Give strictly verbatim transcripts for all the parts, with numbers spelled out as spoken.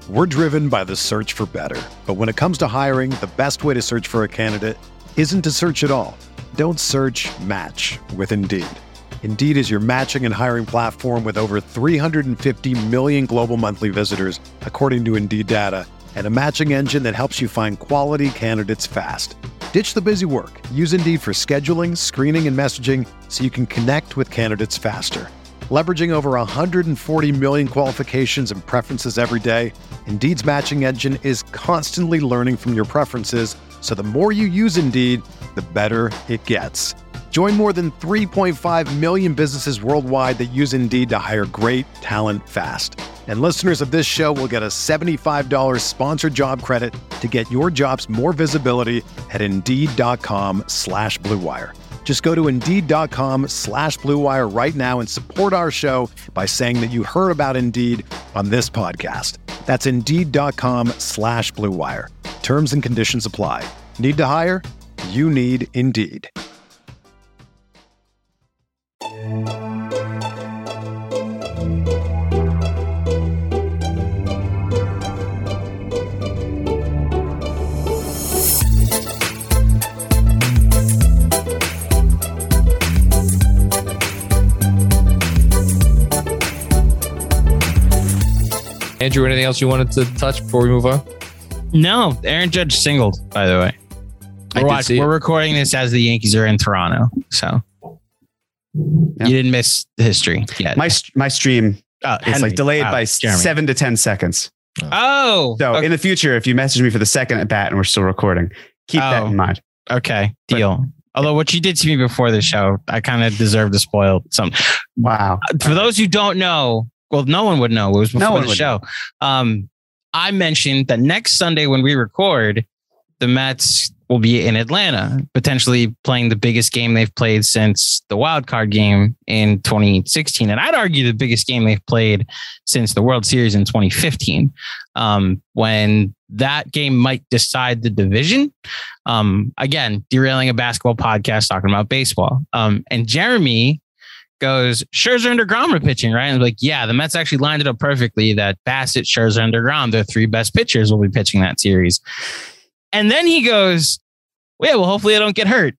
We're driven by the search for better. But when it comes to hiring, the best way to search for a candidate isn't to search at all. Don't search, match with Indeed. Indeed is your matching and hiring platform with over three hundred fifty million global monthly visitors, according to Indeed data, and a matching engine that helps you find quality candidates fast. Ditch the busy work. Use Indeed for scheduling, screening, and messaging so you can connect with candidates faster. Leveraging over one hundred forty million qualifications and preferences every day, Indeed's matching engine is constantly learning from your preferences, so the more you use Indeed, the better it gets. Join more than three point five million businesses worldwide that use Indeed to hire great talent fast. And listeners of this show will get a seventy-five dollars sponsored job credit to get your jobs more visibility at Indeed.com slash Blue Wire. Just go to Indeed.com slash Blue Wire right now and support our show by saying that you heard about Indeed on this podcast. That's Indeed.com slash Blue Wire. Terms and conditions apply. Need to hire? You need Indeed. Andrew, anything else you wanted to touch before we move on? No, Aaron Judge singled, by the way. We're, watching, we're recording this as the Yankees are in Toronto, so yeah. You didn't miss the history yet. My my stream oh, is Henry. like delayed oh, by Jeremy. seven to ten seconds. Oh, so okay. In the future, if you message me for the second at bat and we're still recording, keep oh, that in mind. Okay, deal. But, although what you did to me before the show, I kind of deserve to spoil something. Wow. For those who don't know, well, no one would know. It was before no the show. Um, I mentioned that next Sunday when we record, the Mets will be in Atlanta, potentially playing the biggest game they've played since the wild card game in twenty sixteen. And I'd argue the biggest game they've played since the World Series in twenty fifteen, um, when that game might decide the division. Um, again, derailing a basketball podcast, talking about baseball. Um, and Jeremy goes, Scherzer and DeGrom are pitching, right? And I'm like, yeah, the Mets actually lined it up perfectly that Bassett, Scherzer, and DeGrom, their three best pitchers, will be pitching that series. And then he goes, well, yeah, well, hopefully I don't get hurt.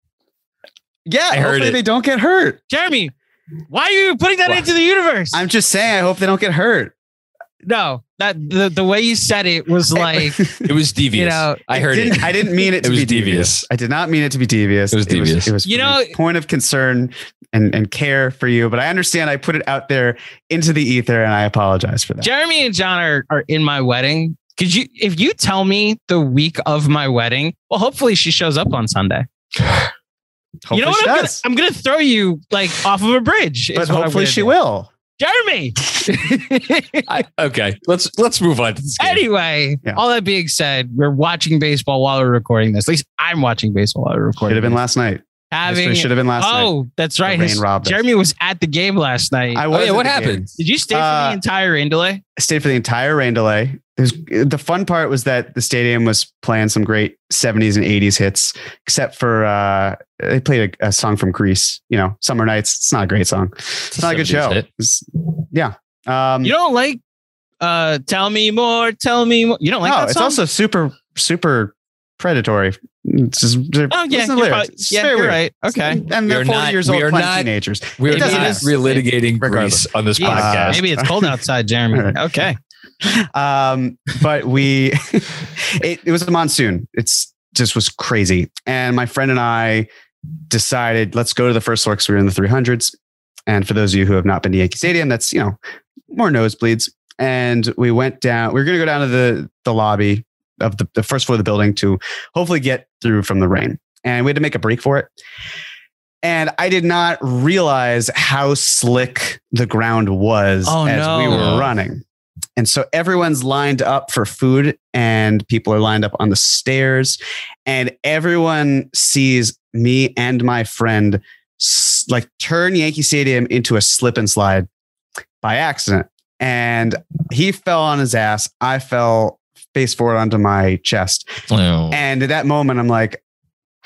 Yeah, I heard hopefully it. They don't get hurt. Jeremy, why are you putting that well, into the universe? I'm just saying, I hope they don't get hurt. No, that the, the way you said it was like it was devious. You know, I heard it. I didn't mean it to it be devious. devious. I did not mean it to be devious. It was devious. It was, it was you know, point of concern and, and care for you. But I understand I put it out there into the ether and I apologize for that. Jeremy and John are, are in my wedding. Could you, if you tell me the week of my wedding, well, hopefully she shows up on Sunday. Hopefully you know what? She I'm gonna, does. I'm gonna throw you like off of a bridge. But hopefully she do. will. Jeremy. I, okay, let's let's move on to this game. Anyway, yeah. All that being said, we're watching baseball while we're recording this. At least I'm watching baseball while we're recording. Should have been this. last night. Having should have been last oh, night. Oh, that's right. His, Jeremy was at the game last night. I was. Oh, yeah, what happened? Game. Did you stay for uh, the entire rain delay? I stayed for the entire rain delay. Was, the fun part was that the stadium was playing some great seventies and eighties hits, except for uh, they played a, a song from Grease. You know, Summer Nights. It's not a great song. It's, it's not a good show. It's, yeah. Um, you don't like uh, Tell Me More, Tell Me More. You don't like no, that it's song? also super, super predatory. It's just, oh, yeah. You're, probably, yeah, you're right. Okay. And they're forty not, years old, playing teenagers. We are not relitigating Grease on this Jeez, podcast. Uh, maybe it's cold outside, Jeremy. Right. Okay. Um, but we, it, it was a monsoon. It's just was crazy. And my friend and I decided, let's go to the first floor because we were in the three hundreds. And for those of you who have not been to Yankee Stadium, that's, you know, more nosebleeds. And we went down, we were going to go down to the, the lobby of the, the first floor of the building to hopefully get through from the rain. And we had to make a break for it. And I did not realize how slick the ground was oh, as no. we were running. And so everyone's lined up for food and people are lined up on the stairs and everyone sees me and my friend s- like turn Yankee Stadium into a slip and slide by accident. And he fell on his ass. I fell face forward onto my chest. Oh. And at that moment, I'm like,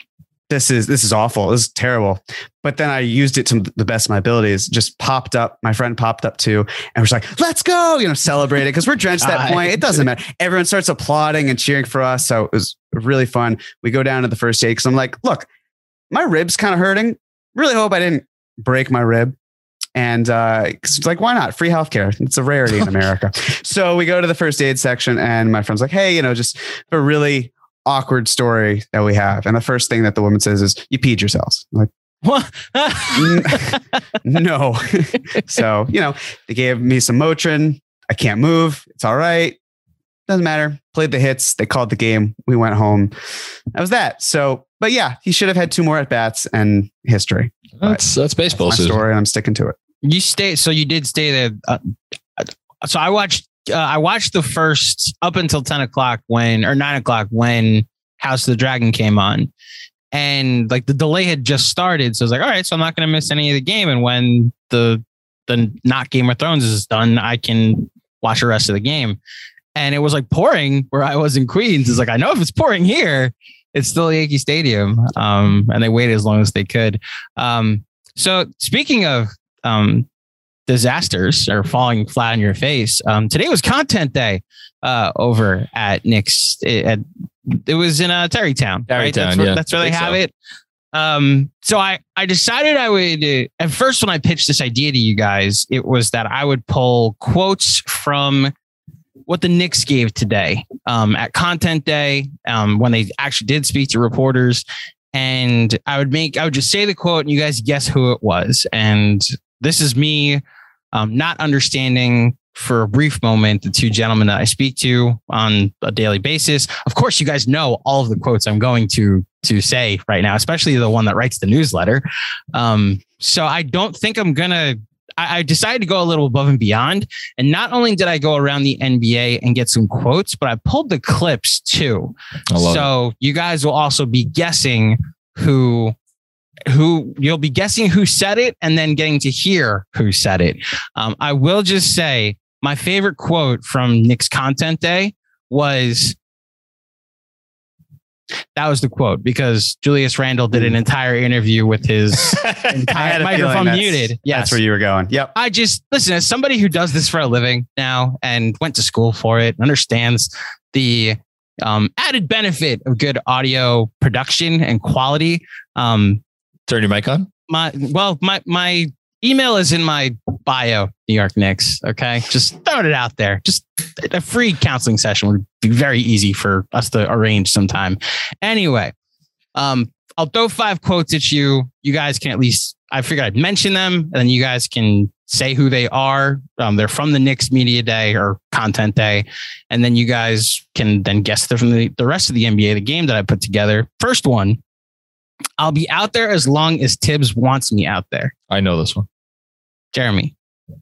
this is this is awful. This is terrible. But then I used it to the best of my abilities. Just popped up. My friend popped up too, and was like, "Let's go!" You know, celebrate it because we're drenched at that point. It doesn't matter. Everyone starts applauding and cheering for us. So it was really fun. We go down to the first aid because I'm like, "Look, my rib's kind of hurting. Really hope I didn't break my rib." And uh, it's like, why not? Free healthcare. It's a rarity in America. So we go to the first aid section, and my friend's like, "Hey, you know, just a really awkward story that we have." And the first thing that the woman says is, "You peed yourselves." I'm like, what? No. So, you know, they gave me some Motrin. I can't move. It's all right. Doesn't matter. Played the hits. They called the game. We went home. That was that. So, but yeah, he should have had two more at bats and history. That's that's baseball. That's my story, and I'm sticking to it. You stay. So you did stay there. Uh, so I watched. Uh, I watched the first up until ten o'clock when, or nine o'clock when House of the Dragon came on, and like the delay had just started. So I was like, all right, so I'm not going to miss any of the game. And when the the not Game of Thrones is done, I can watch the rest of the game. And it was like pouring where I was in Queens. It's like, I know if it's pouring here, it's still Yankee Stadium. Um, and they waited as long as they could. Um, so speaking of um, disasters or falling flat on your face, um, today was content day uh, over at Nick's. It, it was in uh, Terrytown. Terrytown, right? That's where, yeah. that's where they have so. it. Um, so I, I decided I would, uh, at first when I pitched this idea to you guys, it was that I would pull quotes from what the Knicks gave today um, at Content Day um, when they actually did speak to reporters. And I would make, I would just say the quote and you guys guess who it was. And this is me um, not understanding for a brief moment the two gentlemen that I speak to on a daily basis. Of course, you guys know all of the quotes I'm going to to say right now, especially the one that writes the newsletter. Um, so I don't think I'm going to, I decided to go a little above and beyond. And not only did I go around the N B A and get some quotes, but I pulled the clips too. So it. You guys will also be guessing who, who you'll be guessing who said it and then getting to hear who said it. Um, I will just say my favorite quote from Nick's Content Day was, that was the quote because Julius Randle did an entire interview with his entire microphone muted. Yes. That's where you were going. Yep. I just listen as somebody who does this for a living now and went to school for it, understands the um, added benefit of good audio production and quality. Um, Turn your mic on. My well, my my email is in my bio, New York Knicks. Okay, just throwing it out there. Just a free counseling session would be very easy for us to arrange sometime. Anyway, um, I'll throw five quotes at you. You guys can at least, I figured I'd mention them and then you guys can say who they are. Um, they're from the Knicks Media Day or Content Day. And then you guys can then guess they're from the, the rest of the N B A, the game that I put together. First one, I'll be out there as long as Tibbs wants me out there. I know this one. Jeremy.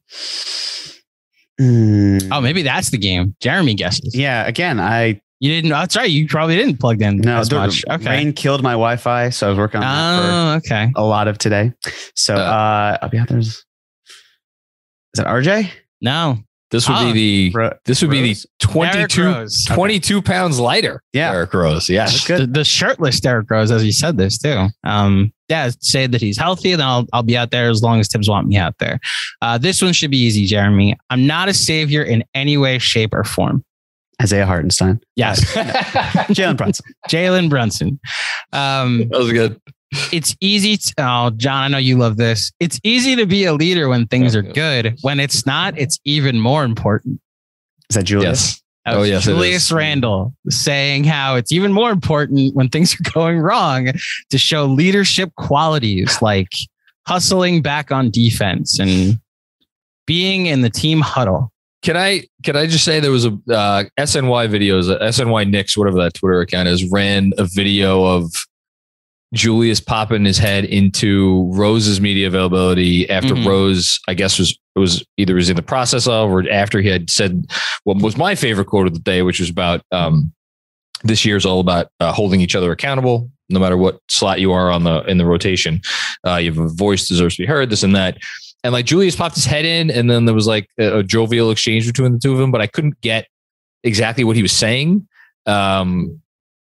Mm. Oh, maybe that's the game. Jeremy guesses. Yeah. Again, I. You didn't. That's right. You probably didn't plug in no, as much. Okay. Rain killed my Wi-Fi, so I was working on that oh, for okay. a lot of today. So uh, uh, I'll be out there. Is that R J? No. This would oh, be the. Ro- this would Rose? be the twenty-two, twenty-two okay. pounds lighter. Yeah, Derrick Rose. Yes, the, the shirtless Derrick Rose, as you said this too. Um, yeah, say that he's healthy, then I'll I'll be out there as long as Tibbs want me out there. Uh, this one should be easy, Jeremy. I'm not a savior in any way, shape, or form. Isaiah Hartenstein. Yes. Jalen Brunson. Jalen Brunson. Um, that was good. It's easy. To, oh, John, I know you love this. It's easy to be a leader when things are good. When it's not, it's even more important. Is that Julius? Yes. Oh, yes. Julius Randle saying how it's even more important when things are going wrong to show leadership qualities like hustling back on defense and being in the team huddle. Can I can I just say there was a uh, S N Y videos, S N Y Knicks, whatever that Twitter account is, ran a video of Julius popping his head into Rose's media availability after mm-hmm. Rose, I guess, was was either was in the process of or after he had said what was my favorite quote of the day, which was about um, this year's all about uh, holding each other accountable, no matter what slot you are on the in the rotation. Uh, you have a voice deserves to be heard, this and that. And like Julius popped his head in, and then there was like a, a jovial exchange between the two of them, but I couldn't get exactly what he was saying. Um,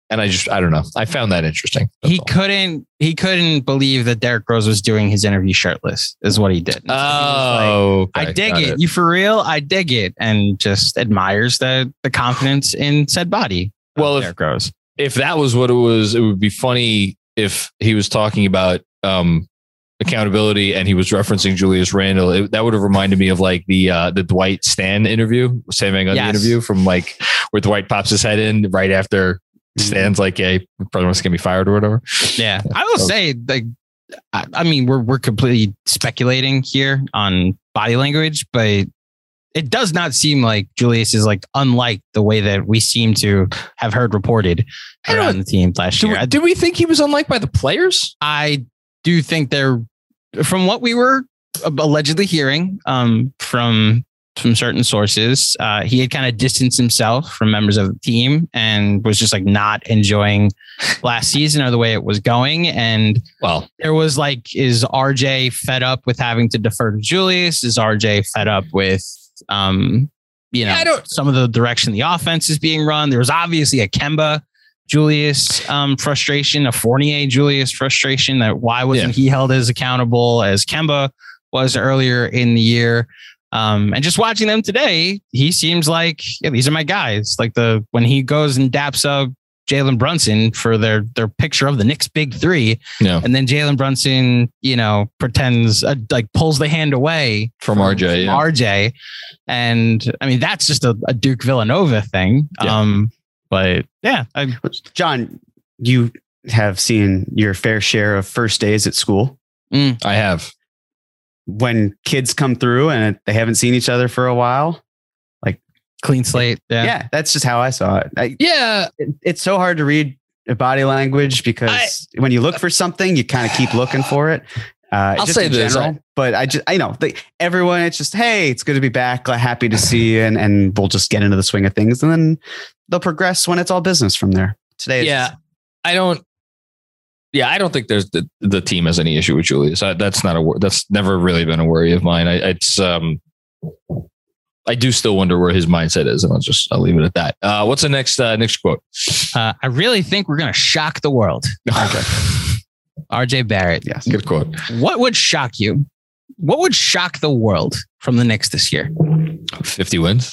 And I just, I don't know. I found that interesting. That's he all. couldn't, he couldn't believe that Derrick Rose was doing his interview shirtless is what he did. Oh, like, okay, I dig it. it. You for real? I dig it. And just admires the, the confidence in said body. Well, if, Derrick Rose. if that was what it was, it would be funny if he was talking about um, accountability and he was referencing Julius Randle. It, that would have reminded me of like the uh, the Dwight Stan interview, Sam Van Gundy Yes. interview from like where Dwight pops his head in right after Stan's like, "Hey, probably wants to get me fired or whatever." Yeah, I will say, like, I, I mean, we're we're completely speculating here on body language, but it does not seem like Julius is like unlike the way that we seem to have heard reported around the team last year. Did we, did we think he was unliked by the players? I do think they're, from what we were allegedly hearing um, from from certain sources, uh, he had kind of distanced himself from members of the team and was just like not enjoying last season or the way it was going. And Well, there was like, is R J fed up with having to defer to Julius? Is R J fed up with, um, you know, Yeah, I don't- some of the direction the offense is being run? There was obviously a Kemba Julius um, frustration, a Fournier Julius frustration, that why wasn't Yeah. he held as accountable as Kemba was earlier in the year? Um, and just watching them today, he seems like, yeah, these are my guys. Like the, when he goes and daps up Jalen Brunson for their, their picture of the Knicks big three. Yeah. And then Jalen Brunson, you know, pretends uh, like pulls the hand away From R J, yeah. R J. And I mean, that's just a, a Duke Villanova thing. Yeah. Um, but yeah, I, John, you have seen your fair share of first days at school. I have. When kids come through and they haven't seen each other for a while, like clean slate. Yeah. yeah, that's just how I saw it. I, Yeah. it. It's so hard to read body language because I, when you look for something, you kind of keep looking for it. Uh, I'll just say in this, general, I- but I just, I know they, everyone, it's just, hey, it's good to be back. Like, happy to see you. And, and we'll just get into the swing of things and then they'll progress when it's all business from there. Today. Yeah. I don't. Yeah, I don't think there's the, the team has any issue with Julius. I, that's not a wor- that's never really been a worry of mine. I it's um I do still wonder where his mindset is, and I'll just I'll leave it at that. Uh, what's the next uh, next quote? Uh, I really think we're going to shock the world. R J Barrett. Yes. Good quote. What would shock you? What would shock the world from the Knicks this year? fifty wins,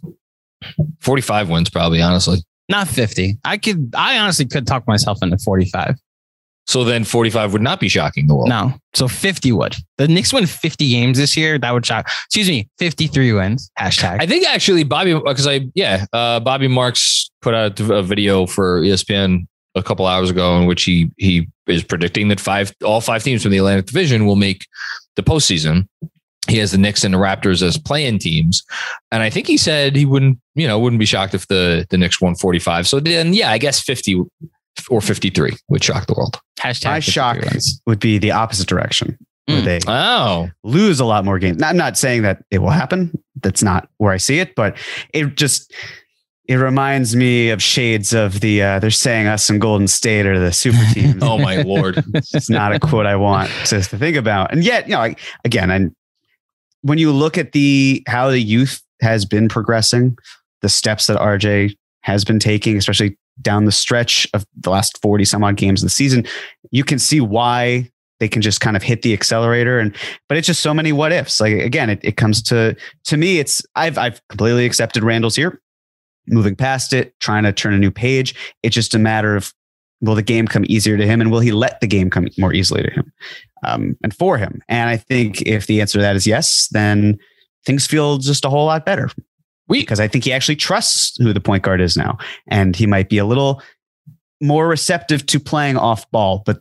forty-five wins, probably. Honestly, Not fifty. I could, I honestly could talk myself into forty-five. so then forty-five would not be shocking the world. No. So fifty would. The Knicks win fifty games this year. That would shock. Excuse me. fifty-three wins. Hashtag. I think actually Bobby, because I yeah, uh, Bobby Marks put out a video for E S P N a couple hours ago in which he he is predicting that five all five teams from the Atlantic Division will make the postseason. He has the Knicks and the Raptors as play-in teams, and I think he said he wouldn't you know wouldn't be shocked if the the Knicks won forty-five. So then yeah, I guess fifty or fifty-three would shock the world. Hashtag. My shock wins. would be the opposite direction where Mm. they Oh, lose a lot more games. I'm not saying that it will happen. That's not where I see it, but it just, it reminds me of shades of the, uh, they're saying us in Golden State are the super teams. oh my Lord. It's not a quote I want to, to think about. And yet, you know, like, again, and when you look at the, how the youth has been progressing, the steps that R J has been taking, especially down the stretch of the last forty some odd games of the season, you can see why they can just kind of hit the accelerator. And, but it's just so many what ifs. Like, again, it, it comes to, to me, it's, I've, I've completely accepted Randall's here, moving past it, trying to turn a new page. It's just a matter of, will the game come easier to him and will he let the game come more easily to him um, and for him? And I think if the answer to that is yes, then things feel just a whole lot better. We, Because I think he actually trusts who the point guard is now. And he might be a little more receptive to playing off ball, but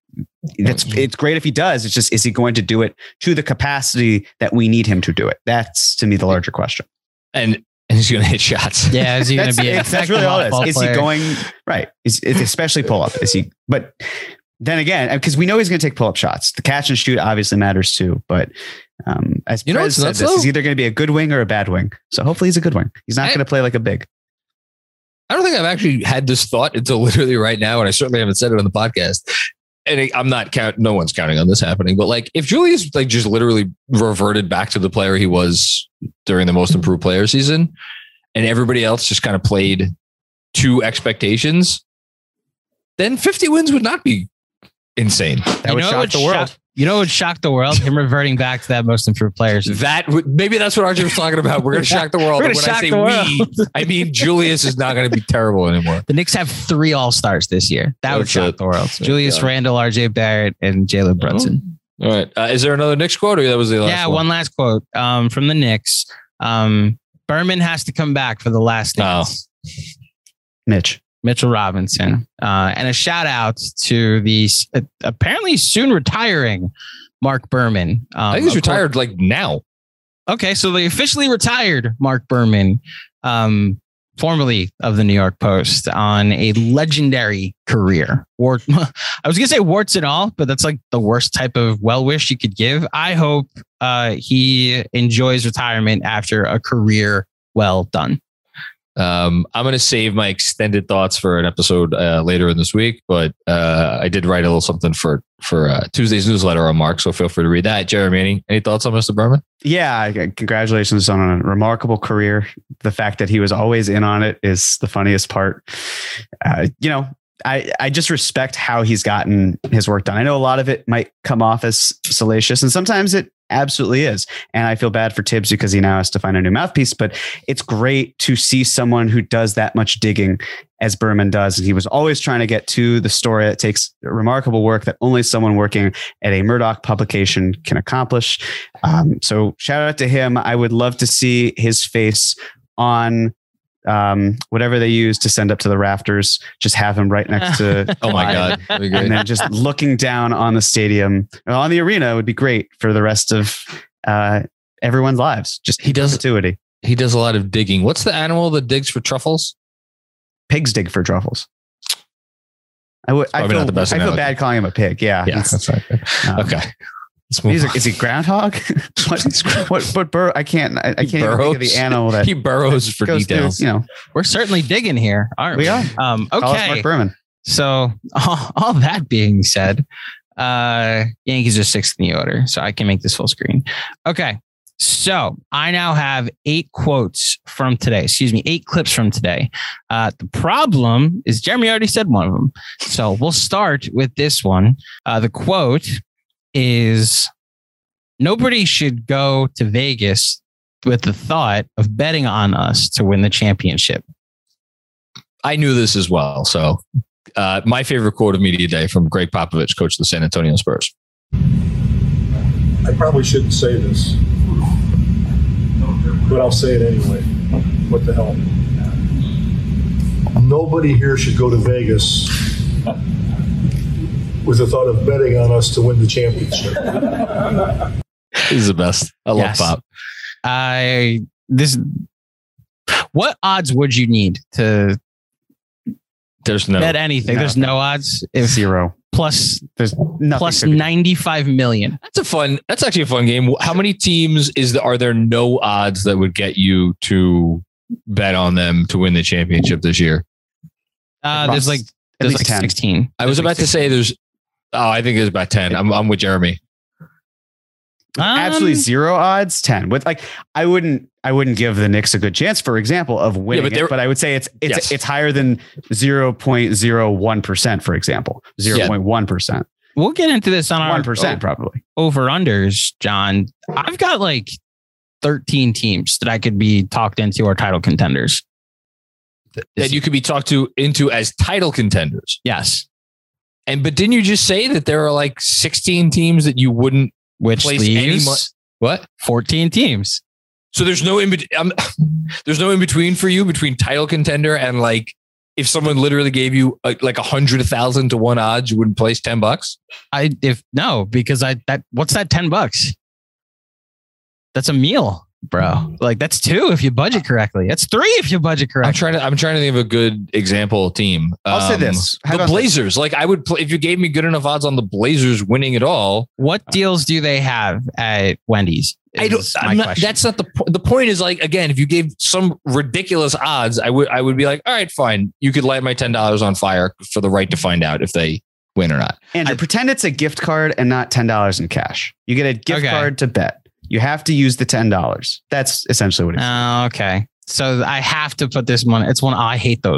it's, it's great if he does. It's just, is he going to do it to the capacity that we need him to do it? That's to me the larger question. and and he's going to hit shots. Yeah. Is he going That's, to be? an it's- that's effective really all it off-ball is. Is he player? going right? Is, is especially pull up? Is he? But then again, because we know he's going to take pull up shots. The catch and shoot obviously matters too. But um, as You know Prez what's said, nuts, this though? is either going to be a good wing or a bad wing. So hopefully he's a good wing. He's not I- going to play like a big. I don't think I've actually had this thought until literally right now, and I certainly haven't said it on the podcast. And I'm not count. No one's counting on this happening. But like, if Julius like just literally reverted back to the player he was during the Most Improved Player season, and everybody else just kind of played to expectations, then fifty wins would not be insane. That you would know shock what the world. Shock, you know what would shock the world? Him reverting back to that most improved players. That would, maybe that's what Archie was talking about. We're going to shock the world. We're When gonna I shock say the we, world. I mean Julius is not going to be terrible anymore. The Knicks have three All-Stars this year. That would That's shock it. the world. That's it, Julius yeah. Randle, R J Barrett, and Jalen Brunson. All right. Uh, is there another Knicks quote or that was the last Yeah, one? one last quote um, from the Knicks. Um, Berman has to come back for the last dance. Mitch. Mitchell Robinson. Uh, and a shout out to the uh, apparently soon retiring Mark Berman. Um, I think he's of course- retired like now. Okay, so they officially retired Mark Berman, um, formerly of the New York Post, on a legendary career. Wart- I was going to say warts and all, but that's like the worst type of well wish you could give. I hope uh, he enjoys retirement after a career well done. Um, I'm going to save my extended thoughts for an episode uh, later in this week, but uh, I did write a little something for for uh, Tuesday's newsletter on Mark, so feel free to read that. Jeremy, any, any thoughts on Mister Berman? Yeah, congratulations on a remarkable career. The fact that he was always in on it is the funniest part. Uh, you know, I, I just respect how he's gotten his work done. I know a lot of it might come off as salacious, and sometimes it absolutely is. And I feel bad for Tibbs because he now has to find a new mouthpiece, but it's great to see someone who does that much digging as Berman does. And he was always trying to get to the story. It takes remarkable work that only someone working at a Murdoch publication can accomplish. Um, so shout out to him. I would love to see his face on um, whatever they use to send up to the rafters. Just have him right next to Oh my God. That'd be great. and then just looking down on the stadium, on the arena would be great for the rest of uh, everyone's lives. Just He does- perpetuity. He does a lot of digging. What's the animal that digs for truffles? Pigs dig for truffles. I would. I probably feel, not the best I feel analogy. bad calling him a pig. Yeah. Yeah, He's- that's right. um, Okay. Let's move He's on. a, is he groundhog? what? What? What? Bur- I can't. I, I He can't even think of burrows. the animal that He burrows for goes through, details. You know, We're certainly digging here, aren't we? we are. Um, Call us okay. Mark Berman. So all, all that being said, uh, Yankees are sixth in the order, so I can make this full screen. Okay. So I now have eight quotes from today. Excuse me, eight clips from today. Uh, the problem is Jeremy already said one of them. So we'll start with this one. Uh, the quote is, nobody should go to Vegas with the thought of betting on us to win the championship. I knew this as well. So uh, my favorite quote of Media Day from Greg Popovich, coach of the San Antonio Spurs. I probably shouldn't say this, but I'll say it anyway. What the hell? Nobody here should go to Vegas with the thought of betting on us to win the championship. He's the best. I love Yes. Pop. I this. What odds would you need to There's no. bet anything? no. There's no odds. If Zero. plus There's nothing. plus to be- ninety-five million. That's a fun. That's actually a fun game. How many teams is there? Are there no odds that would get you to bet on them to win the championship this year? Uh, there's like At there's least like ten. sixteen. I was about to say there's. Oh, I think there's about ten. I'm, I'm with Jeremy. Absolutely Um, zero odds. Ten. With like, I wouldn't. I wouldn't give the Knicks a good chance, for example, of winning. but it, they're- but I would say it's it's Yes. it's higher than zero point zero one percent, for example. Zero point one percent. We'll get into this on our One percent probably. over unders, John. I've got like thirteen teams that I could be talked into or title contenders. That you could be talked to into as title contenders. Yes, And but didn't you just say that there are like sixteen teams that you wouldn't which place any leaves mo- what? fourteen teams. So there's no in bet- um, there's no in between for you between title contender and like if someone literally gave you uh, like a hundred thousand to one odds, you wouldn't place ten bucks. I if no because I that what's that ten bucks? That's a meal, bro. Like that's two if you budget correctly. That's three if you budget I'm correctly. trying to I'm trying to think of a good example team. I'll say Um, this. How the about Blazers. Like I would play if you gave me good enough odds on the Blazers winning it all. What deals do they have at Wendy's? I don't. is my I'm not, question. that's not the po- the point. Is like again, if you gave some ridiculous odds, I would I would be like, all right, fine. You could light my ten dollars on fire for the right to find out if they win or not. Andrew, pretend it's a gift card and not ten dollars in cash. You get a gift Okay. card to bet. You have to use the ten dollars. That's essentially what it is. Oh, okay. So I have to put this one. It's one I hate those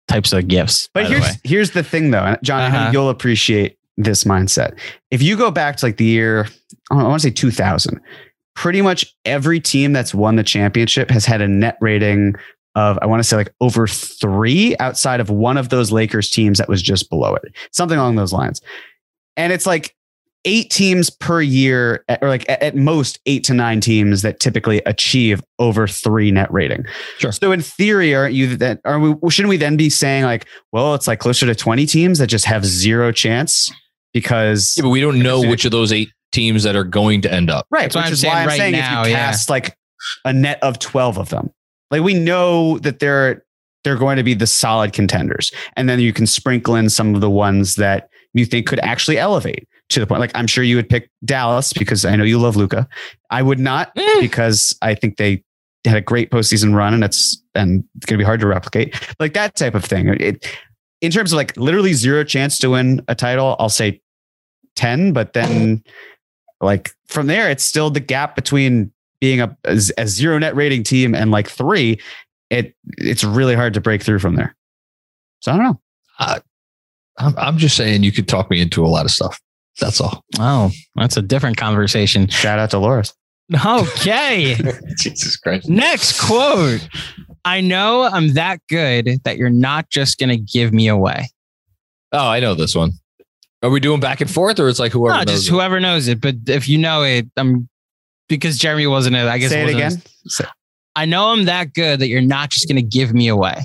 types of gifts. But here's the here's the thing, though, John. Uh-huh. I think you'll appreciate this mindset. If you go back to like the year, I want to say two thousand, pretty much every team that's won the championship has had a net rating of, I want to say like over three, outside of one of those Lakers teams that was just below it, something along those lines. And it's like eight teams per year, or like at most eight to nine teams that typically achieve over three net rating. Sure. So in theory, aren't you that are we, shouldn't we then be saying like, well, it's like closer to twenty teams that just have zero chance because yeah, but we don't know which of those eight teams that are going to end up. Right. Which is why I'm saying if you cast like a net of twelve of them, like we know that they're, they're going to be the solid contenders. And then you can sprinkle in some of the ones that you think could actually elevate to the point. Like I'm sure you would pick Dallas because I know you love Luka. I would not mm. because I think they had a great postseason run and it's, and it's going to be hard to replicate, like that type of thing. It, in terms of like literally zero chance to win a title, I'll say ten, but then like from there, it's still the gap between being a, a, a zero net rating team and like three. It it's really hard to break through from there. So I don't know. Uh, I'm, I'm just saying you could talk me into a lot of stuff. That's all. Oh, that's a different conversation. Shout out to Loris. Okay. Jesus Christ. Next quote. I know I'm that good that you're not just going to give me away. Oh, I know this one. Are we doing back and forth or it's like whoever no, knows just it? whoever knows it. But if you know it, I'm because Jeremy wasn't it. I guess say it wasn't again. A, I know I'm that good that you're not just going to give me away.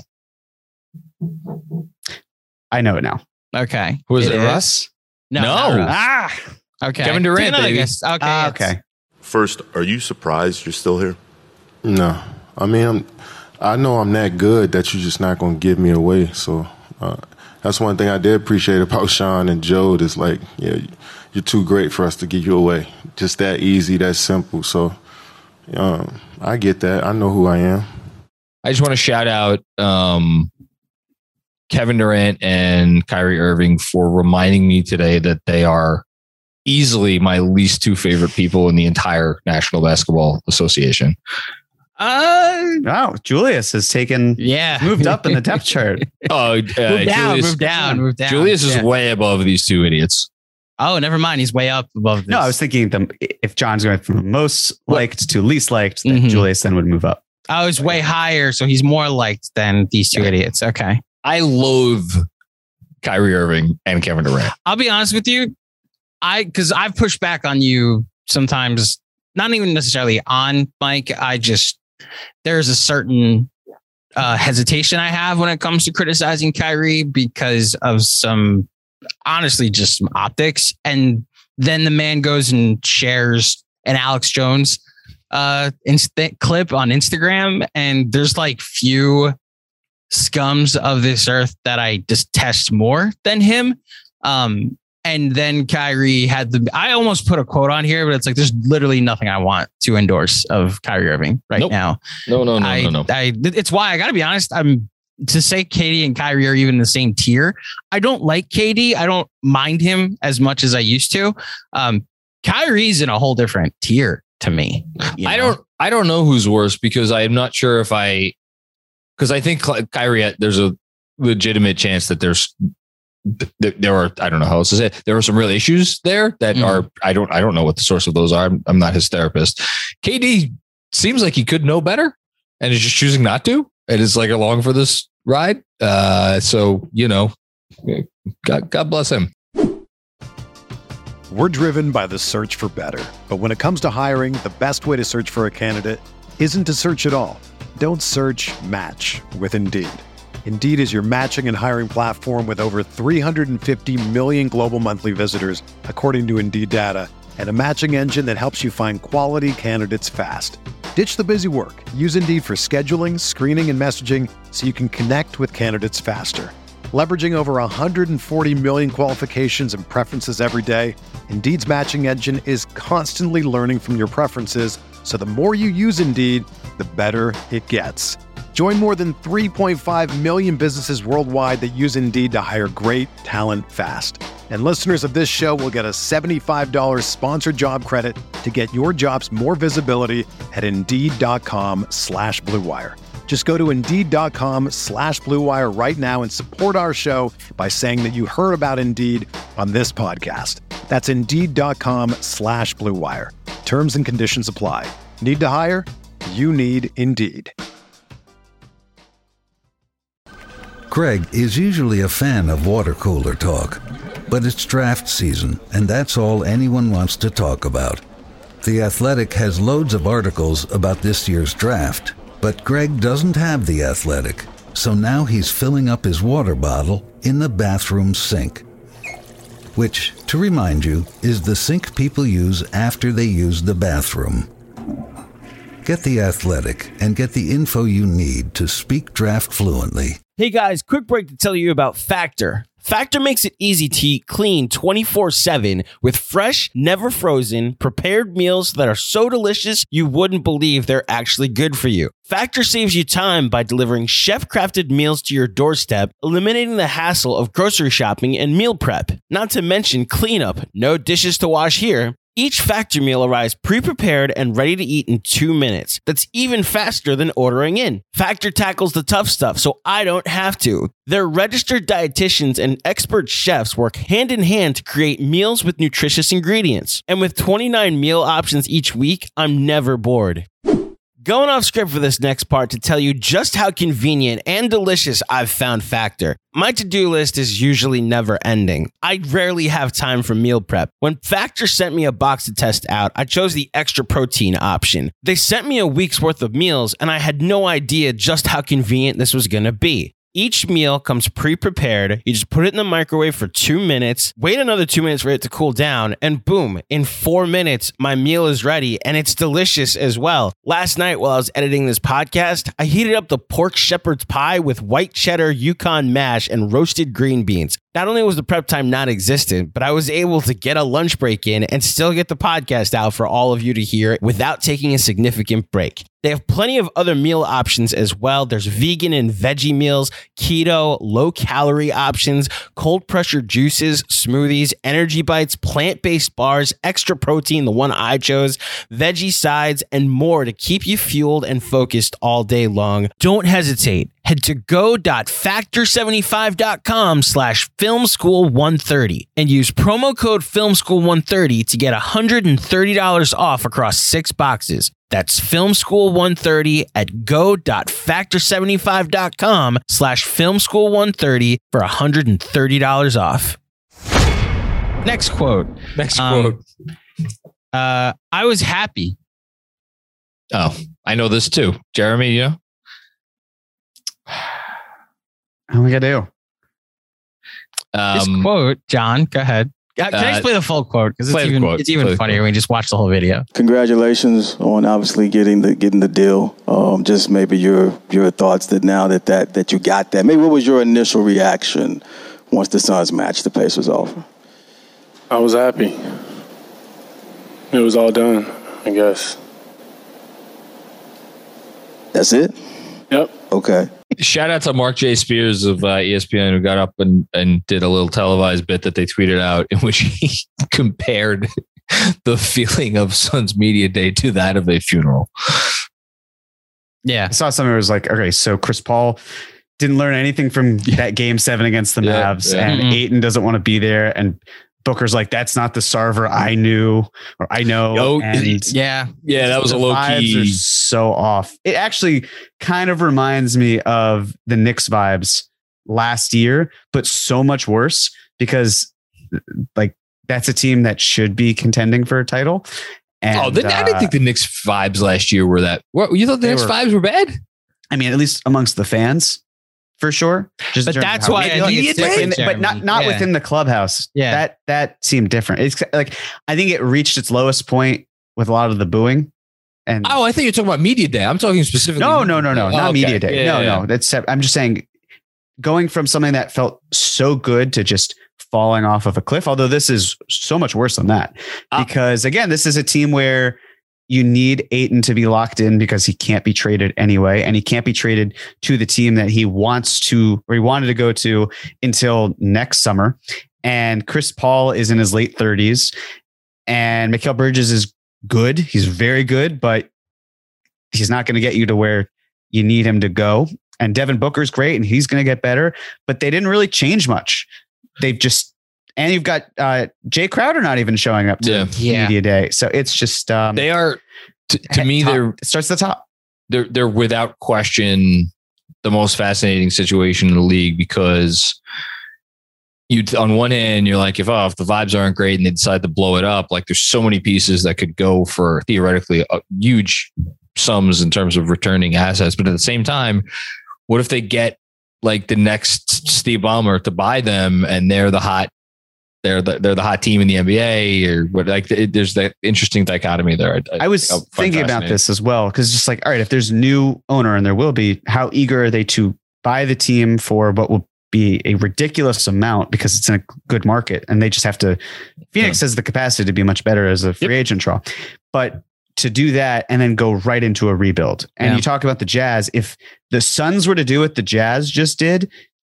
I know it now. Okay. Who is it? it? Russ? No. No. Russ. Ah. Okay. Kevin Durant, baby. Okay. Ah, okay. First, are you surprised you're still here? No. I mean, I'm, I know I'm that good that you're just not going to give me away. So uh, that's one thing I did appreciate about Sean and Joe is like, yeah, you're too great for us to give you away. Just that easy, that simple. So um, I get that. I know who I am. I just want to shout out um, Kevin Durant and Kyrie Irving for reminding me today that they are easily my least two favorite people in the entire National Basketball Association. Uh, wow, Julius has taken, yeah, moved up in the depth chart. Oh, uh, move down, Julius, move down, move down. Julius is yeah. way above these two idiots. Oh, never mind. He's way up above this. No, I was thinking the, if John's going from most liked to least liked, then mm-hmm. Julius then would move up. I was way higher, so he's more liked than these two yeah. idiots. Okay. I loathe Kyrie Irving and Kevin Durant. I'll be honest with you. I, cause I've pushed back on you sometimes, not even necessarily on Mike. I just, there's a certain uh, hesitation I have when it comes to criticizing Kyrie because of some, honestly, just some optics. And then the man goes and shares an Alex Jones uh, instant clip on Instagram. And there's like few scums of this earth that I detest more than him. Um, and then Kyrie had the, I almost put a quote on here, but it's like, there's literally nothing I want to endorse of Kyrie Irving right nope. now. No, no, no, I, no, no. I, it's why I gotta be honest. I'm to say K D and Kyrie are even in the same tier. I don't like K D. I don't mind him as much as I used to. Um, Kyrie's in a whole different tier to me. You know? I don't, I don't know who's worse because I'm not sure if I, because I think Kyrie, there's a legitimate chance that there's, there are, I don't know how else to say it. There are some real issues there that mm. are, I don't, I don't know what the source of those are. I'm, I'm not his therapist. K D seems like he could know better and is just choosing not to. And is like along for this ride. Uh, so, you know, God, God bless him. We're driven by the search for better. But when it comes to hiring, the best way to search for a candidate isn't to search at all. Don't search, match with Indeed. Indeed is your matching and hiring platform with over three hundred fifty million global monthly visitors, according to Indeed data, and a matching engine that helps you find quality candidates fast. Ditch the busy work. Use Indeed for scheduling, screening, and messaging so you can connect with candidates faster. Leveraging over one hundred forty million qualifications and preferences every day, Indeed's matching engine is constantly learning from your preferences, so the more you use Indeed, the better it gets. Join more than three point five million businesses worldwide that use Indeed to hire great talent fast. And listeners of this show will get a seventy-five dollars sponsored job credit to get your jobs more visibility at Indeed.com slash Blue Wire. Just go to Indeed.com slash Blue Wire right now and support our show by saying that you heard about Indeed on this podcast. That's Indeed.com slash Blue Wire. Terms and conditions apply. Need to hire? You need Indeed. Greg is usually a fan of water cooler talk, but it's draft season, and that's all anyone wants to talk about. The Athletic has loads of articles about this year's draft, but Greg doesn't have The Athletic, so now he's filling up his water bottle in the bathroom sink. Which, to remind you, is the sink people use after they use the bathroom. Get The Athletic and get the info you need to speak draft fluently. Hey guys, quick break to tell you about Factor. Factor makes it easy to eat clean twenty-four seven with fresh, never frozen, prepared meals that are so delicious you wouldn't believe they're actually good for you. Factor saves you time by delivering chef-crafted meals to your doorstep, eliminating the hassle of grocery shopping and meal prep. Not to mention cleanup, no dishes to wash here. Each Factor meal arrives pre-prepared and ready to eat in two minutes. That's even faster than ordering in. Factor tackles the tough stuff, so I don't have to. Their registered dietitians and expert chefs work hand in hand to create meals with nutritious ingredients. And with twenty-nine meal options each week, I'm never bored. Going off script for this next part to tell you just how convenient and delicious I've found Factor. My to-do list is usually never ending. I rarely have time for meal prep. When Factor sent me a box to test out, I chose the extra protein option. They sent me a week's worth of meals, and I had no idea just how convenient this was going to be. Each meal comes pre-prepared. You just put it in the microwave for two minutes, wait another two minutes for it to cool down, and boom, in four minutes, my meal is ready, and it's delicious as well. Last night, while I was editing this podcast, I heated up the pork shepherd's pie with white cheddar, Yukon mash, and roasted green beans. Not only was the prep time not existent, but I was able to get a lunch break in and still get the podcast out for all of you to hear without taking a significant break. They have plenty of other meal options as well. There's vegan and veggie meals, keto, low-calorie options, cold pressure juices, smoothies, energy bites, plant-based bars, extra protein, the one I chose, veggie sides, and more to keep you fueled and focused all day long. Don't hesitate. Head to go.factor75.com slash filmschool130 and use promo code filmschool one thirty to get one hundred thirty dollars off across six boxes. That's filmschool one thirty at go.factor75.com slash filmschool130 for one hundred thirty dollars off. Next quote. Next Um, quote. Uh, I was happy. Oh, I know this too. Jeremy, you know? How we gotta do? This Um, quote, John, go ahead. Uh, Can I just uh, play the full quote? Because it's play the even quote. it's even Play the funnier quote. when you just watch the whole video. Congratulations on obviously getting the getting the deal. Um, just maybe your your thoughts that now that, that that you got that. Maybe what was your initial reaction once the Suns matched the Pacers offer? I was happy. It was all done, I guess. That's it? Yep. Okay. Shout out to Mark J. Spears of uh, E S P N who got up and, and did a little televised bit that they tweeted out in which he compared the feeling of Suns Media Day to that of a funeral. Yeah. I saw something that was like, okay, so Chris Paul didn't learn anything from that game seven against the Yeah, Mavs, yeah. and Mhm. Ayton doesn't want to be there, and Booker's like, that's not the Sarver I knew or I know. Yo, and Yeah. Yeah, that was the a low vibes key. are so off. It actually kind of reminds me of the Knicks vibes last year, but so much worse because like that's a team that should be contending for a title. And, oh, the, I didn't uh, think the Knicks vibes last year were that. What, you thought the They Knicks were- vibes were bad? I mean, at least amongst the fans, for sure. Just But in terms of that's how why we I feel. think it's but, different, in- but not Jeremy. not Yeah. within the clubhouse. Yeah. that that seemed different. It's like I think it reached its lowest point with a lot of the booing. And Oh, I think you're talking about Media Day. I'm talking specifically. no, no, no, no, Oh, not okay. media day. Yeah, no, yeah. no, that's sep- I'm just saying, going from something that felt so good to just falling off of a cliff. Although this is so much worse than that, Ah. because again, this is a team where you need Ayton to be locked in because he can't be traded anyway. And he can't be traded to the team that he wants to, or he wanted to go to until next summer. And Chris Paul is in his late thirties and Mikal Bridges is good. He's very good, but he's not going to get you to where you need him to go. And Devin Booker's great and he's going to get better, but they didn't really change much. They've just, and you've got uh, Jay Crowder not even showing up to Yeah. media day. So it's just, um, They are, to, to me, top, they're, it starts at the top. they're, they're without question the most fascinating situation in the league because you, on one hand, you're like, if, oh, if the vibes aren't great and they decide to blow it up, like there's so many pieces that could go for theoretically uh, huge sums in terms of returning assets. But at the same time, what if they get like the next Steve Ballmer to buy them and they're the hot, they're the, they're the hot team in the N B A or what? Like it, there's that interesting dichotomy there. I, I was I thinking about this as well. Cause just like, all right, if there's a new owner and there will be, how eager are they to buy the team for what will be a ridiculous amount because it's in a good market and they just have to, Phoenix yeah. has the capacity to be much better as a free yep. agent draw, but to do that and then go right into a rebuild. And yeah. you talk about the Jazz. If the Suns were to do what the Jazz just did,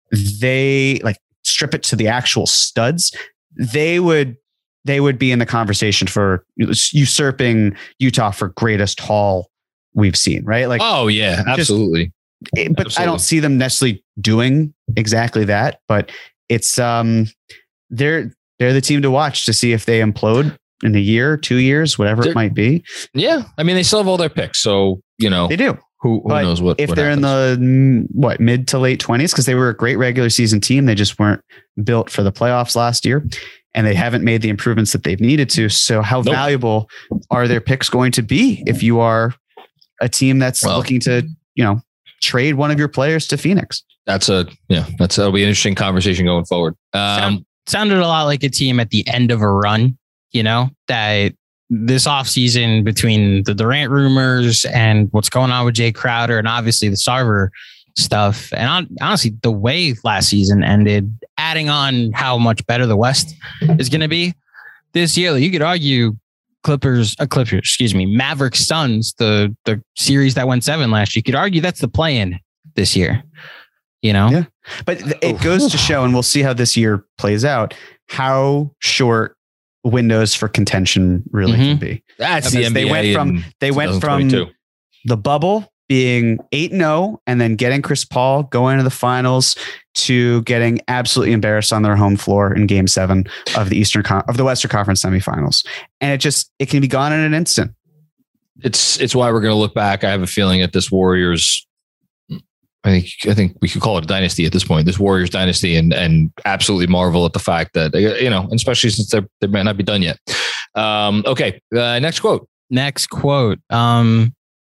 they like strip it to the actual studs. They would, they would be in the conversation for usurping Utah for greatest haul we've seen. Right? Like, oh yeah, absolutely. Just, but absolutely. I don't see them necessarily doing exactly that. But it's um, they're they're the team to watch to see if they implode in a year, two years, whatever they're, it might be. Yeah. I mean, they still have all their picks. So, you know, they do. Who, who knows what, if what they're happens. in the what mid to late twenties, because they were a great regular season team. They just weren't built for the playoffs last year and they haven't made the improvements that they've needed to. So how nope. valuable are their picks going to be if you are a team that's well, looking to, you know, trade one of your players to Phoenix? That's a, yeah, that's, that'll be an interesting conversation going forward. Um, Sound, sounded a lot like a team at the end of a run. You know, that this offseason between the Durant rumors and what's going on with Jay Crowder and obviously the Sarver stuff. And honestly, the way last season ended, adding on how much better the West is going to be this year. You could argue Clippers, uh, Clippers, excuse me, Mavericks Suns, the, the series that went seven last year. You could argue that's the play-in this year, you know? Yeah. But it goes to show, and we'll see how this year plays out, how short windows for contention really mm-hmm. can be. That's the N B A. They went from they went from the bubble being eight and oh and then getting Chris Paul going to the finals to getting absolutely embarrassed on their home floor in game seven of the Eastern Con- of the Western Conference semifinals. And it just it can be gone in an instant. It's it's why we're going to look back. I have a feeling at this Warriors I think I think we could call it a dynasty at this point, this Warriors dynasty, and and absolutely marvel at the fact that, you know, especially since they they might not be done yet. Um, okay, uh, next quote. Next quote. Um,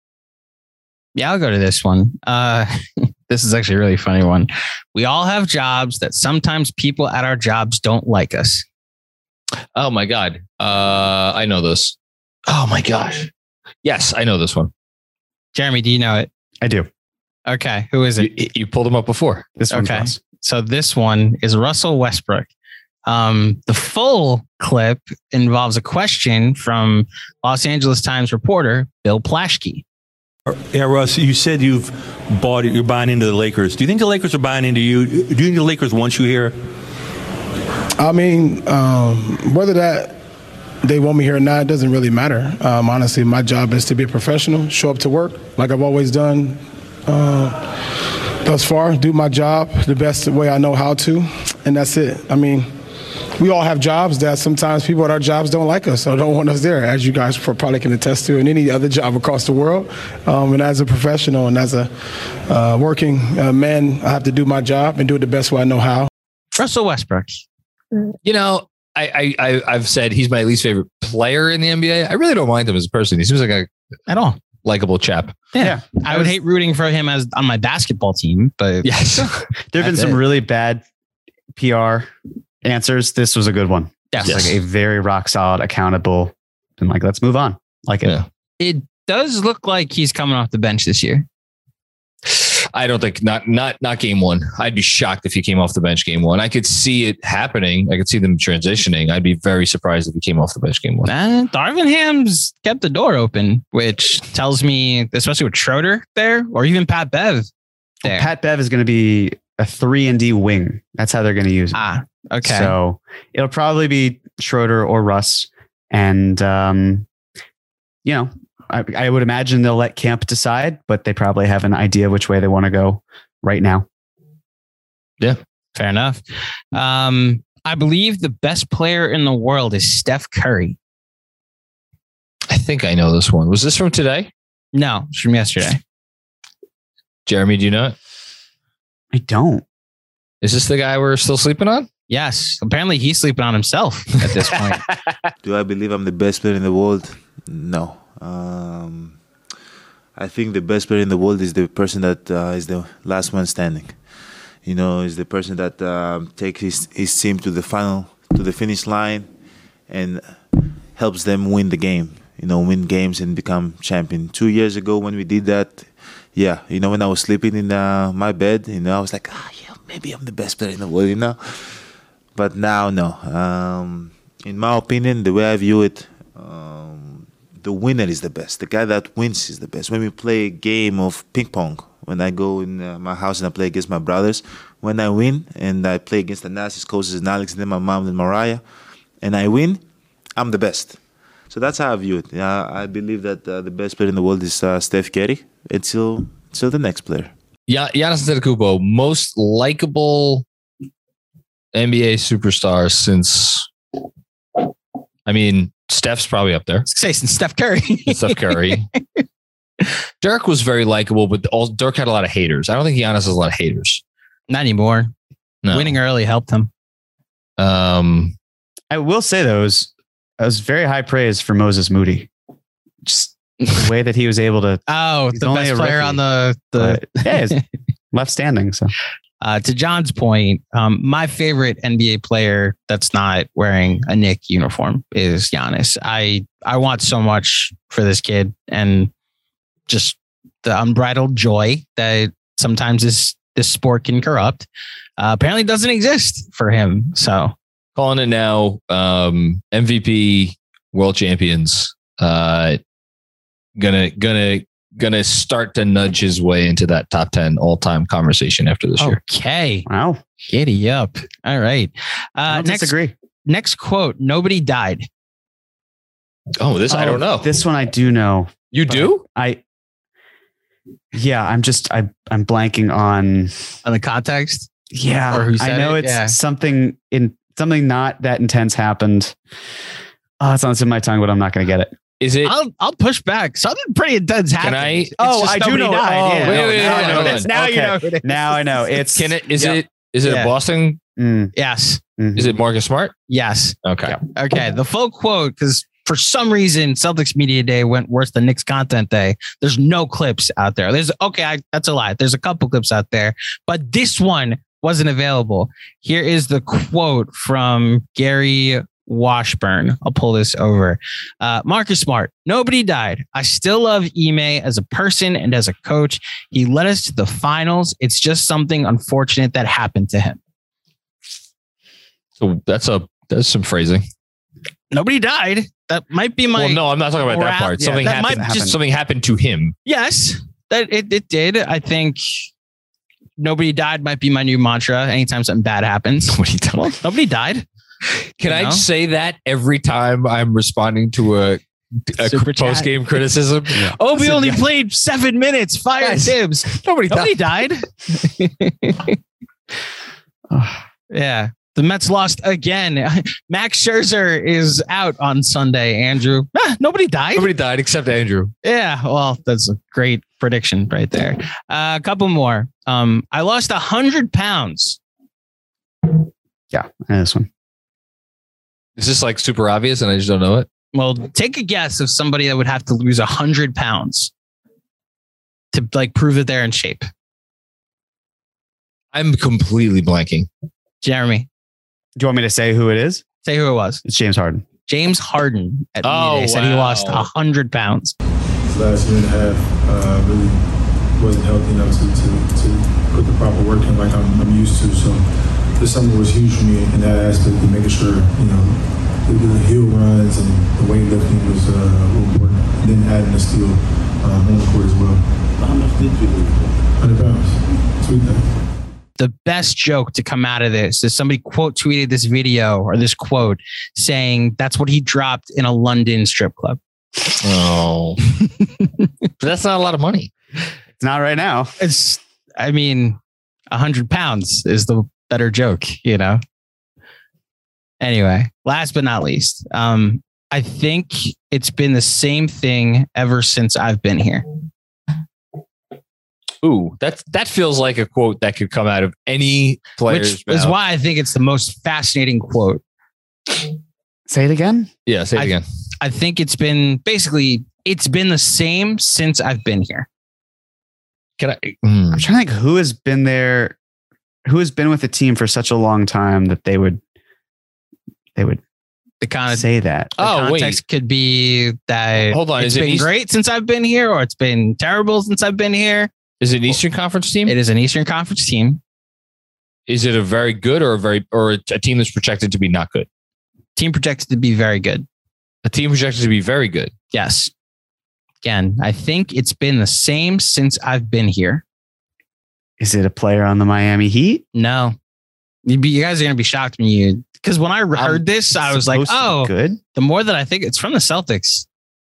yeah, I'll go to this one. Uh, this is actually a really funny one. We all have jobs that sometimes people at our jobs don't like us. Oh my God. Uh, I know this. Oh my gosh. Yes, I know this one. Jeremy, do you know it? I do. Okay. Who is it? You, you pulled him up before. This one's okay. Russ. So this one is Russell Westbrook. Um, the full clip involves a question from Los Angeles Times reporter Bill Plaschke. Yeah, Russ, you said you've bought it. You're buying into the Lakers. Do you think the Lakers are buying into you? Do you think the Lakers want you here? I mean, um, whether that they want me here or not, it doesn't really matter. Um, honestly, my job is to be a professional, show up to work like I've always done uh, thus far, do my job the best way I know how to, and that's it. I mean, we all have jobs that sometimes people at our jobs don't like us or don't want us there, as you guys probably can attest to in any other job across the world. Um, and as a professional and as a uh, working uh, man, I have to do my job and do it the best way I know how. Russell Westbrook. You know, I, I, I've said he's my least favorite player in the N B A. I really don't mind him as a person. He seems like a at all likable chap. Yeah. yeah. I would hate rooting for him as on my basketball team, but yes, there have been some it. really bad P R answers. This was a good one. Yes. Like a very rock solid, accountable, and like, let's move on. Like it. Yeah. It does look like he's coming off the bench this year. I don't think not not not game one. I'd be shocked if he came off the bench game one. I could see it happening. I could see them transitioning. I'd be very surprised if he came off the bench game one. Uh, Darvin Ham's kept the door open, which tells me, especially with Schroeder there, or even Pat Bev there. Well, Pat Bev is going to be a three and D wing. That's how they're going to use it. Ah, okay. So it'll probably be Schroeder or Russ, and um, you know. I, I would imagine they'll let camp decide, but they probably have an idea which way they want to go right now. Yeah, fair enough. Um, I believe the best player in the world is Steph Curry. I think I know this one. Was this from today? No, it's from yesterday. Jeremy, do you know it? I don't. Is this the guy we're still sleeping on? Yes. Apparently he's sleeping on himself at this point. Do I believe I'm the best player in the world? No. Um, I think the best player in the world is the person that uh, is the last one standing. You know, is the person that um, takes his, his team to the final, to the finish line, and helps them win the game. You know, win games and become champion. Two years ago when we did that, yeah, you know, when I was sleeping in uh, my bed, you know, I was like, ah, yeah, maybe I'm the best player in the world, you know. But now, no. Um, in my opinion, the way I view it, um, the winner is the best. The guy that wins is the best. When we play a game of ping pong, when I go in uh, my house and I play against my brothers, when I win and I play against the Nazis, coaches and Alex, and then my mom and Mariah, and I win, I'm the best. So that's how I view it. Uh, I believe that uh, the best player in the world is uh, Steph Curry until, until the next player. Yeah, Giannis Antetokounmpo, most likable N B A superstar since, I mean, Steph's probably up there. Say since Steph Curry. Steph Curry. Dirk was very likable, but all, Dirk had a lot of haters. I don't think Giannis has a lot of haters. Not anymore. No. Winning early helped him. Um, I will say though, it was, it was very high praise for Moses Moody. Just the way that he was able to. Oh, the best player on the the yeah, he's left standing. So. Uh, to John's point, um, my favorite N B A player that's not wearing a Knick uniform is Giannis. I I want so much for this kid, and just the unbridled joy that sometimes this this sport can corrupt. Uh, apparently, doesn't exist for him. So calling it now, um, M V P, world champions. Uh, gonna gonna. Gonna start to nudge his way into that top ten all-time conversation after this year. Okay. Wow. Giddy up. All right. Uh, I don't next, disagree. Next quote. Nobody died. Oh, this oh, I don't know. This one I do know. You do? I. Yeah, I'm just I I'm blanking on on the context. Yeah, or who said I know it? it's yeah. something in something not that intense happened. Oh, it's on the tip of my tongue, but I'm not going to get it. Is it? I'll I'll push back. Something pretty intense happened. Can I? It's Oh, just I do nobody know. died. Oh, yeah. wait, wait, now wait, I know wait, it is. wait. Now Okay. you know. It is. Now I know. It's Can it? Is Yep. it? Is it Yeah. a Boston? Mm. Yes. Mhm. Is it Marcus Smart? Yes. Okay. Okay. The full quote, because for some reason Celtics Media Day went worse than Knicks Content Day. There's no clips out there. There's okay. I, that's a lie. There's a couple clips out there, but this one wasn't available. Here is the quote from Gary Washburn. I'll pull this over. Uh, Marcus Smart. Nobody died. I still love Ime as a person and as a coach. He led us to the finals. It's just something unfortunate that happened to him. So that's a that's some phrasing. Nobody died. That might be my. Well, no, I'm not talking about that rap- part. yeah, Something that happened. might Just something happened to him. Yes, that it, it did. I think nobody died might be my new mantra. Anytime something bad happens, Nobody died. well, nobody died. Can You I know? say that every time I'm responding to a, a Super chat. post game criticism? Oh, we Listen, only yeah. played seven minutes. Fire Guys, Tibbs. Nobody, Nobody died. died. Yeah. The Mets lost again. Max Scherzer is out on Sunday, Andrew. Ah, nobody died. Nobody died except Andrew. Yeah, well, that's a great prediction right there. Uh, a couple more. Um, I lost one hundred pounds. Yeah, and this one. Is this like super obvious and I just don't know it? Well, take a guess of somebody that would have to lose one hundred pounds to like prove that they're in shape. I'm completely blanking. Jeremy, Do you want me to say who it is? say who it was. It's James Harden. James Harden at Oh, Media Day said he wow. lost one hundred pounds. This last year and a half uh, really wasn't healthy enough to, to, to put the proper work in like I'm, I'm used to. So this summer was huge for me in that aspect of making sure, you know, the, the hill runs and the weightlifting was uh, real important. And then adding the steel um, on the court as well. How much did you lose? one hundred pounds. Sweet thing. The best joke to come out of this is somebody quote tweeted this video or this quote saying that's what he dropped in a London strip club. Oh, but that's not a lot of money. It's not right now. It's, I mean, a hundred pounds is the better joke, you know? Anyway, last but not least, um, I think it's been the same thing ever since I've been here. Ooh, that's, that feels like a quote that could come out of any player's Which is mouth. why I think it's the most fascinating quote. Say it again. Yeah, say it I, again. I think it's been basically, it's been the same since I've been here. Can I? Mm. I'm trying to think who has been there, who has been with the team for such a long time that they would, they would the kind of say that. The oh, context wait. could be that Hold on, it's is it been East- great since I've been here, or it's been terrible since I've been here. Is it an Eastern Conference team? It is an Eastern Conference team. Is it a very good or a very or a team that's projected to be not good? Team projected to be very good. A team projected to be very good. Yes. Again, I think it's been the same since I've been here. Is it a player on the Miami Heat? No. You, be, you guys are going to be shocked when you, because when I heard Um, this, I was like, supposed to be oh, good. the more that I think it's from the Celtics.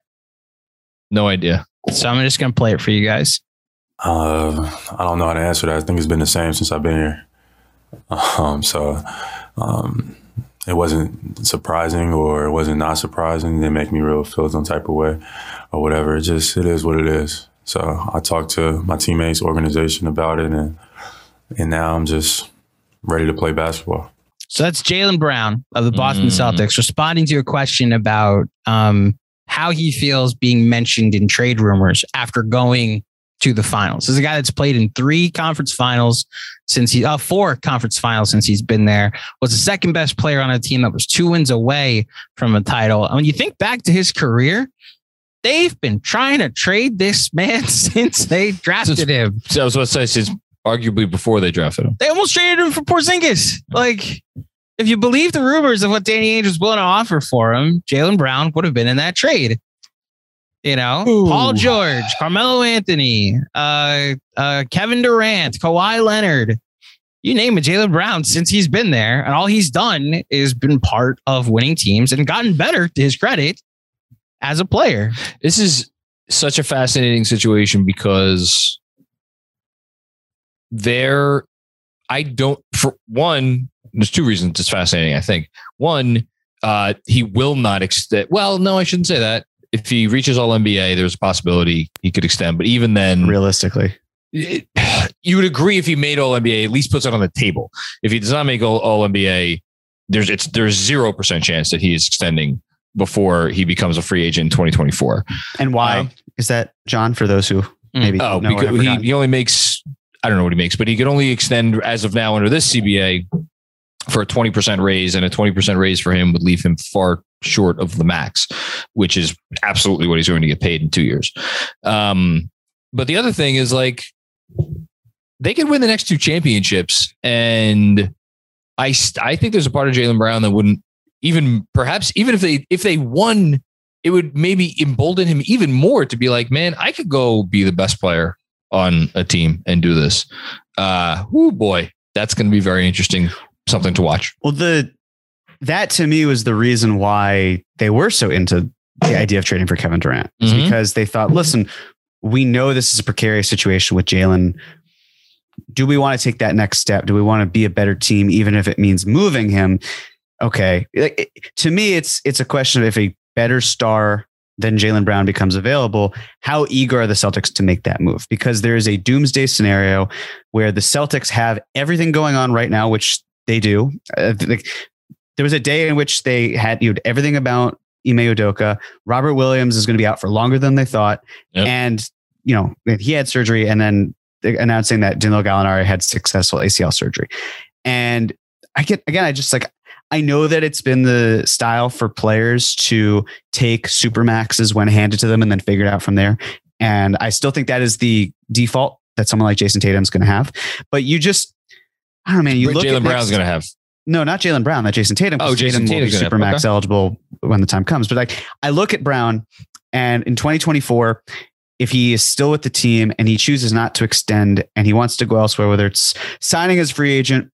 No idea. So I'm just going to play it for you guys. Uh, I don't know how to answer that. I think it's been the same since I've been here. Um, so um, it wasn't surprising or it wasn't not surprising. It didn't make me real feel some type of way or whatever. It just, it is what it is. So I talked to my teammates, organization about it, and and now I'm just ready to play basketball. So that's Jaylen Brown of the Boston Mm. Celtics responding to a question about um, how he feels being mentioned in trade rumors after going to the finals. This is a guy that's played in three conference finals since he, uh, four conference finals since he's been there, was the second best player on a team that was two wins away from a title. And when you think back to his career, they've been trying to trade this man since they drafted Since- him. So I was about to say, since arguably before they drafted him. They almost traded him for Porzingis. Like, if you believe the rumors of what Danny Ainge was willing to offer for him, Jaylen Brown would have been in that trade. You know, Ooh. Paul George, Carmelo Anthony, uh, uh, Kevin Durant, Kawhi Leonard. You name it, Jaylen Brown, since he's been there, and all he's done is been part of winning teams and gotten better, to his credit, as a player. This is such a fascinating situation because there, I don't, for one, there's two reasons it's fascinating, I think. One, uh, he will not extend. Well, no, I shouldn't say that. If he reaches all N B A, there's a possibility he could extend. But even then, realistically, it, you would agree if he made all N B A, at least puts it on the table. If he does not make all, all N B A, there's it's there's zero percent chance that he is extending before he becomes a free agent in twenty twenty-four. And why Um, is that, John? For those who maybe Oh, don't know or because have he, forgotten? he only makes, I don't know what he makes, but he can only extend as of now under this C B A for a twenty percent raise, and a twenty percent raise for him would leave him far short of the max, which is absolutely what he's going to get paid in two years. Um, but the other thing is, like, they could win the next two championships. And I, st- I think there's a part of Jaylen Brown that wouldn't even, perhaps even if they, if they won, it would maybe embolden him even more to be like, man, I could go be the best player on a team and do this. Uh, oh boy, that's going to be very interesting. Something to watch. Well, the that to me was the reason why they were so into the idea of trading for Kevin Durant, is Mhm. because they thought, listen, we know this is a precarious situation with Jaylen. Do we want to take that next step? Do we want to be a better team, even if it means moving him? Okay, Like, it- to me, it's it's a question of if a better star than Jaylen Brown becomes available, how eager are the Celtics to make that move? Because there is a doomsday scenario where the Celtics have everything going on right now, which they do. Uh, like, there was a day in which they had you know, everything about Ime Udoka. Robert Williams is going to be out for longer than they thought. Yep. And, you know, he had surgery, and then they're announcing that Danilo Gallinari had successful A C L surgery. And I get, again, I just like, I know that it's been the style for players to take supermaxes when handed to them and then figure it out from there. And I still think that is the default that someone like Jason Tatum's going to have. But you just, I don't know, man. You look Jaylen at Brown's next- going to have. No, not Jaylen Brown, that Jason Tatum. Oh, Jason Tatum will be Tatum's gonna have- Supermax okay. eligible when the time comes. But like, I look at Brown, and in twenty twenty-four, if he is still with the team and he chooses not to extend and he wants to go elsewhere, whether it's signing as free agent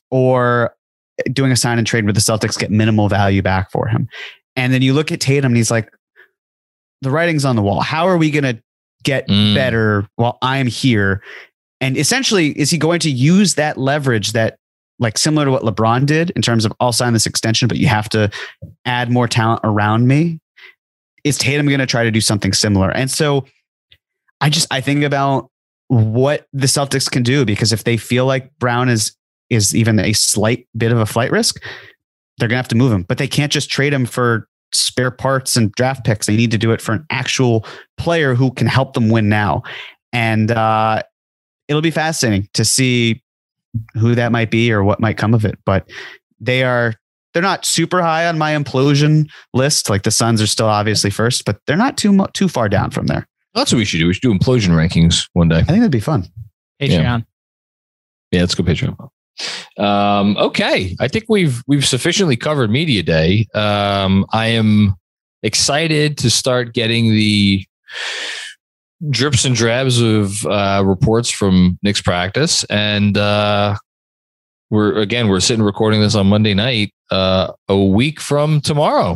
or doing a sign and trade where the Celtics get minimal value back for him. And then you look at Tatum and he's like, the writing's on the wall. How are we going to get mm. better while I'm here? And essentially, is he going to use that leverage that, like, similar to what LeBron did in terms of I'll sign this extension, but you have to add more talent around me? Is Tatum going to try to do something similar? And so I just, I think about what the Celtics can do, because if they feel like Brown is, is even a slight bit of a flight risk, they're going to have to move him, but they can't just trade him for spare parts and draft picks. They need to do it for an actual player who can help them win now. And, uh, it'll be fascinating to see who that might be or what might come of it. But they are, they're not super high on my implosion list. Like the Suns are still obviously first, but they're not too, too far down from there. That's what we should do. We should do implosion rankings one day. I think that'd be fun. Patreon. Yeah, yeah let's go Patreon. Um, okay. I think we've, we've sufficiently covered media day. Um, I am excited to start getting the drips and drabs of uh, reports from Knicks practice. And uh, we're, again, we're sitting recording this on Monday night, uh, a week from tomorrow.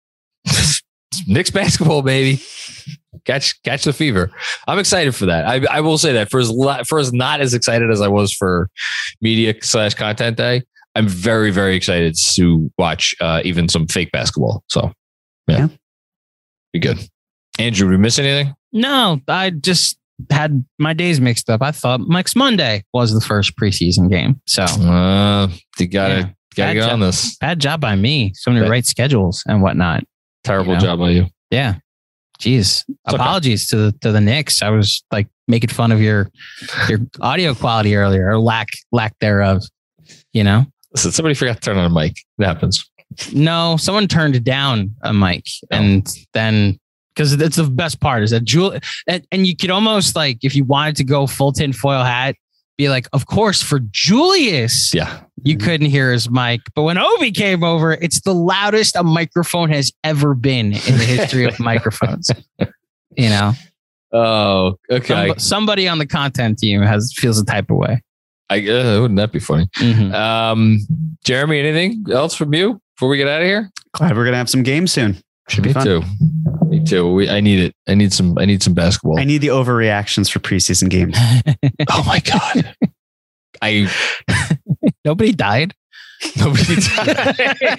Knicks basketball, baby. Catch, catch the fever. I'm excited for that. I, I will say that for as, for as not as excited as I was for media slash content day, I'm very, very excited to watch uh, even some fake basketball. So yeah, yeah. Be good. Andrew, did we miss anything? No, I just had my days mixed up. I thought next Monday was the first preseason game. So uh, you gotta, yeah, gotta get job, on this. Bad job by me. So many right schedules and whatnot. Terrible you know? job by you. Yeah. Jeez. It's Apologies okay. to the to the Knicks. I was like making fun of your your audio quality earlier, or lack lack thereof. You know? Listen, somebody forgot to turn on a mic. It happens. No, someone turned down a mic, oh. and then because that's the best part is that Jul and, and you could almost, like, if you wanted to go full tinfoil hat, be like, of course, for Julius, yeah, you mm-hmm. couldn't hear his mic. But when Obi came over, it's the loudest a microphone has ever been in the history of microphones. You know? Oh, okay. Some, somebody on the content team has feels a type of way. I uh, wouldn't that be funny? Mm-hmm. Um, Jeremy, anything else from you before we get out of here? Glad we're gonna have some games soon. Should be Me fun. too. Me too. We, I need it. I need some. I need some basketball. I need the overreactions for preseason games. Oh my god! I nobody died. Nobody died.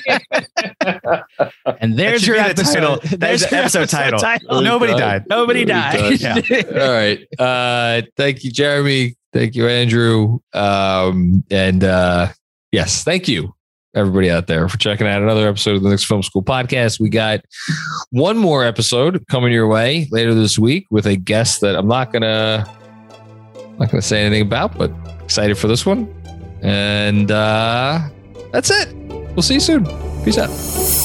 And there's your episode. The there's the episode, episode title. title. Nobody died. Nobody, Nobody died. died. Yeah. All right. Uh, thank you, Jeremy. Thank you, Andrew. Um, and uh, yes, thank you, everybody out there, for checking out another episode of the Knicks Film School podcast. We got one more episode coming your way later this week with a guest that I'm not gonna not gonna say anything about, but excited for this one. And uh, that's it. We'll see you soon. Peace out.